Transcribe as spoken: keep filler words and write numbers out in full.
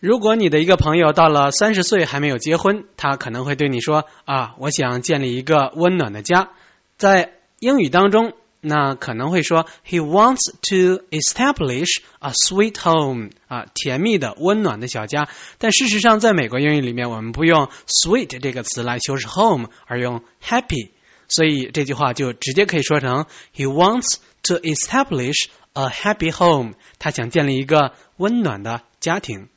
如果你的一个朋友到了三十岁还没有结婚，他可能会对你说啊，我想建立一个温暖的家。在英语当中，那可能会说 He wants to establish a sweet home 啊，甜蜜的温暖的小家。但事实上在美国英语里面，我们不用 sweet 这个词来修饰 home， 而用 happy， 所以这句话就直接可以说成 He wants to establish a happy home， 他想建立一个温暖的家庭。